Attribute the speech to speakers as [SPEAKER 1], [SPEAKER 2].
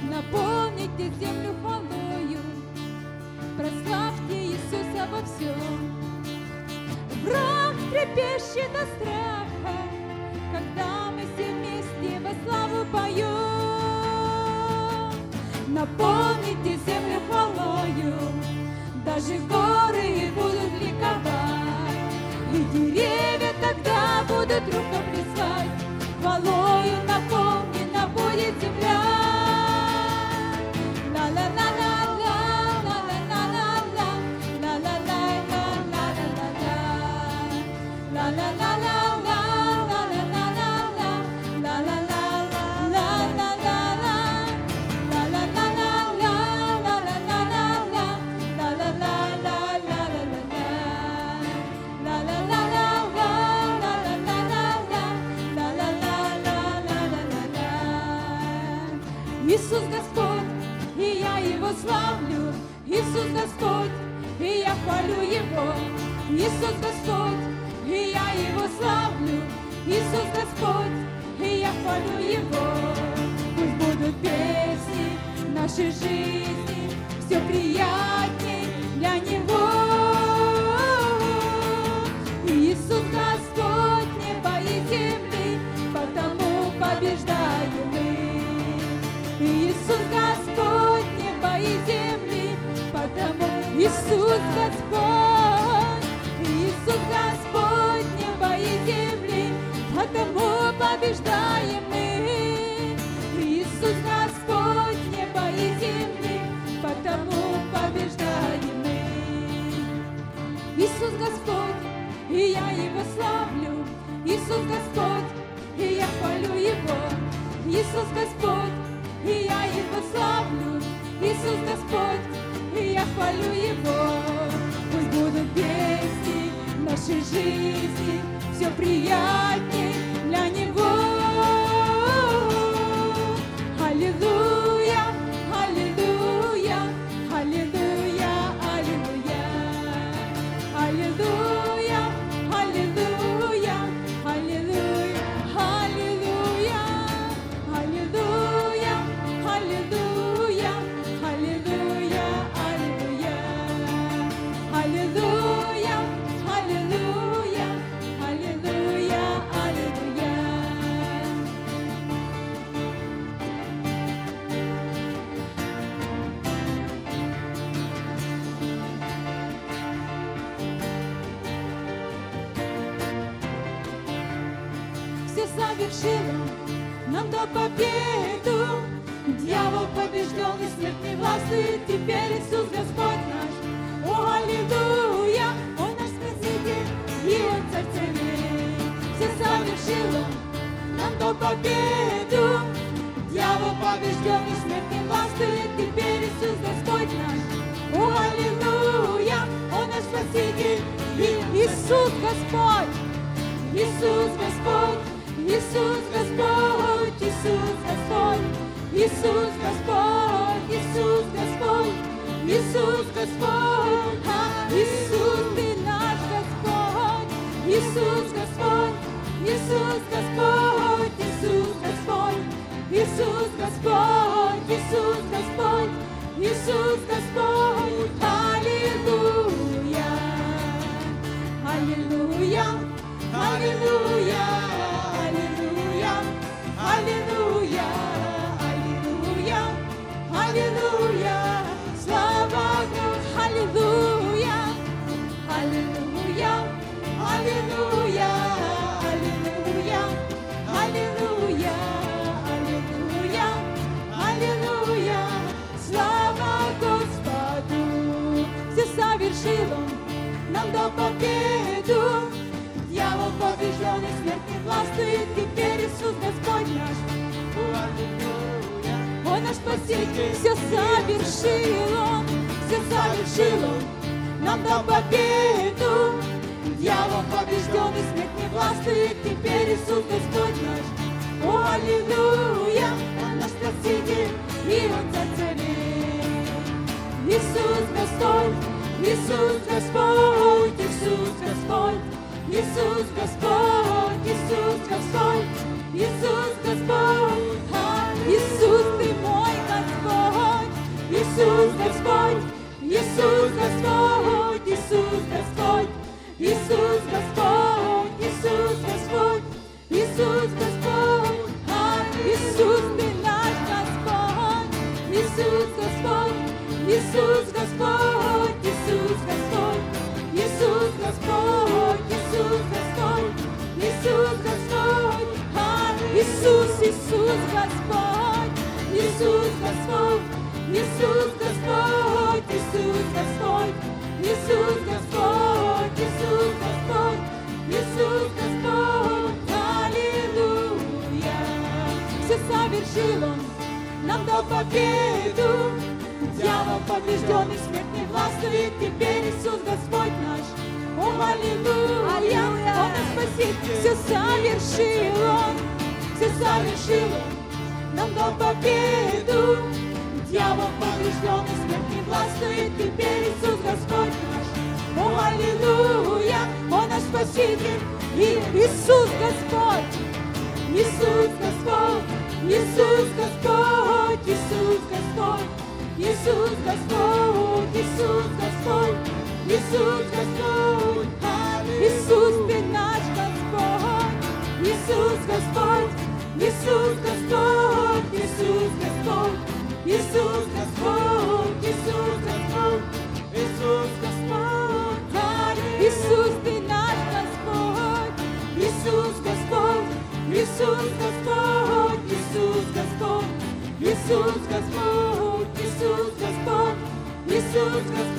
[SPEAKER 1] наполните землю хвалою, прославьте Иисуса во всем. Враг трепещет от страха, когда мы все вместе во славу поем. Наполните землю хвалою, даже горы будут ликовать, и деревья тогда будут рукоплескать. Хвалою наполнена будет земля. Иисус Господь, и я Его славлю. Иисус Господь, и я хвалю Его. Иисус Господь, и я Его славлю. Иисус Господь, и я хвалю Его. Пусть будут песни нашей жизни все приятней для Него. Иисус Господь, небо и земли, потому побеждаем мы. Иисус Господь, небо и земли, потому Иисус Господь, Иисус Господь, небо и земли, потому побеждаем мы. Иисус Господь, небо и земли, потому побеждаем мы. Иисус Господь, и я Его славлю. Иисус Господь, и я хвалю Его. Иисус Господь, и я Его славлю. Иисус Господь, и я хвалю Его. Пусть будут песни нашей жизни все приятней для Него. Аллилуйя, аллилуйя, аллилуйя, аллилуйя, аллилуйя, аллилуйя, аллилуйя, аллилуйя, аллилуйя. Аллилуйя, аллилуйя, аллилуйя, аллилуйя, аллилуйя, аллилуйя, аллилуйя. Все совершил нам до победу. Дьявол побежден и смерть не властвует. Теперь Иисус Господь наш. О, аллилуйя, Он наш Спаситель, и Он Царь царей. Все совершил Он нам до победу. Дьявол побежден и смерть не властвует. Теперь Иисус Господь наш. О, аллилуйя, Он наш Спаситель, и Иисус Господь. Иисус Господь, Иисус Господь, Иисус Господь. Иисус Господь, Иисус Господь, Иисус Господь, Иисус Ты наш Господь, Иисус Господь, Иисус Господь, Иисус Господь, Иисус Господь, Иисус Господь, Иисус Господь, аллилуйя, аллилуйя, аллилуйя, аллилуйя, аллилуйя. Аллилуйя, слава Богу, аллилуйя, аллилуйя, аллилуйя, аллилуйя, аллилуйя, аллилуйя, аллилуйя, слава Господу. Все совершил Он нам дал победу. Дьявол побежден и смерть не властвует. Теперь Иисус Господь наш. Аллилуйя. Он наш Спаситель, все совершил Он, все совершил Он, нам дал победу. Дьявол побежден и смерть не властвует. Теперь Иисус Господь наш. О, аллилуйя, Он наш Спаситель, и Он Царь царей. Иисус Господь, Иисус Господь, Иисус Господь, Иисус Господь, Иисус Господь, Иисус Господь, Иисус Ты мой Господь. Иисус Господь, Иисус Господь, Иисус Господь, Иисус Господь, Иисус Господь, Иисус Господь, аллилуйя. Все совершил Он, нам дал победу. Дьявол побежденный, смерть не властвует. Теперь Иисус Господь наш. О, аллилуйя, Он нас спасит. Все совершил Он, все совершил Он, нам дал победу. Дьявол побежденный, смерть не властвует. Теперь Иисус Господь наш. О, аллилуйя, Он наш Спаситель. И Иисус Господь, Иисус Господь, Иисус Господь, Иисус Господь, Иисус Господь, Иисус Господь, Иисус Господь, Иисус Ты наш Господь, Иисус Господь, Иисус Господь, Иисус Господь, Иисус Господь, Иисус Господь, Иисус Господь, Иисус Ты наш Господь, Иисус Господь, Иисус Господь, Иисус Господь, Иисус Господь, Иисус Господь, Иисус Господь.